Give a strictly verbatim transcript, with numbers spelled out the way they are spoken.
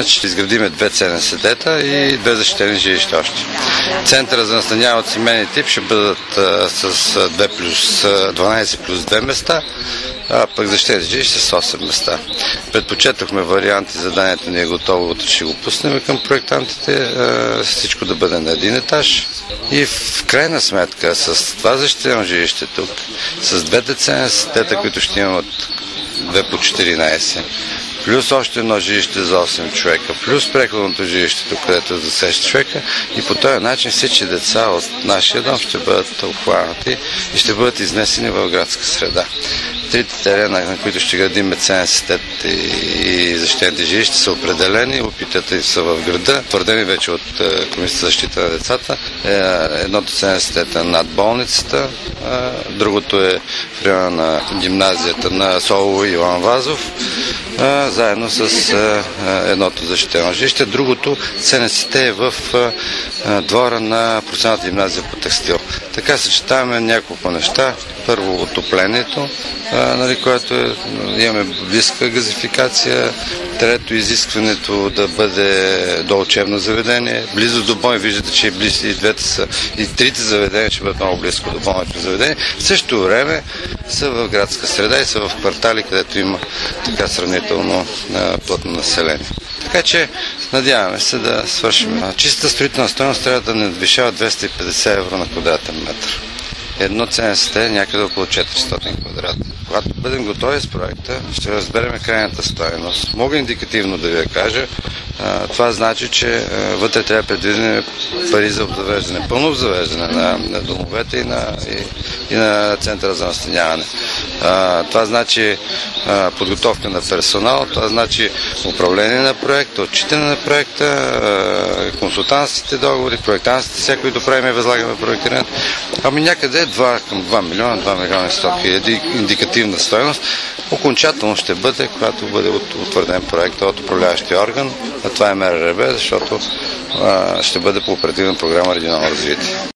Значи ще изградиме две ЦНСД-та и две защитени жилища още. Центъра за настаняване от семейен тип ще бъдат а, с две плюс дванадесет плюс две места, а пък защитени жилища с осем места. Предпочетохме варианти, заданието ни е готово, утре ще го пуснем към проектантите, а, всичко да бъде на един етаж. И в крайна сметка с това защитено жилище тук, с двете ЦНСД-та, които ще имат две по четиринадесет, плюс още едно жилище за осем човека, плюс преходното жилище тук, където е за шест човека, и по този начин всички деца от нашия дом ще бъдат обхванати и ще бъдат изнесени в градска среда. Трите терена, на които ще градим ЦНСД и защитените жилища, са определени, опитата са в града, твърдени вече от Комисията за защита на децата. Едното ЦНСД е над болницата, другото е в района на гимназията на Солово и Йоан Вазов, заедно с едното защитено жилище. Другото ЦНСД е в двора на професионалната гимназия по текстил. Така съчетаваме няколко неща. Първо отоплението, нали, което е, имаме близка газификация. Трето, изискването да бъде до учебно заведение. Близо до бой, виждате, че и, близо, и двете са, и трите заведения ще бъдат много близко до болнично заведение. В същото време са в градска среда и са в квартали, където има така сравнително плътно население. Така че надяваме се да свършим. Чистата строителна стойност трябва да не надвишава двеста и петдесет евро на квадратен метър. Едно ЦНСД е някъде около четиристотин квадрата. Когато бъдем готови с проекта, ще разберем крайната стойност. Мога индикативно да ви я кажа. Това значи, че вътре трябва да предвидим пари за обзавеждане, пълно обзавеждане на, на домовете и на, и, и на центъра за настаняване. Това значи подготовка на персонал, това значи управление на проекта, отчитане на проекта, консултантските договори, проектантските, всяко, които правим и възлагаме проектирането. Ами някъде два към два милиона, два милиона и сто хиляди индикативна стойност. Окончателно ще бъде, когато бъде утвърден проект от управляващия орган, а това е МРРБ, защото а, ще бъде по оперативна програма регионално развитие.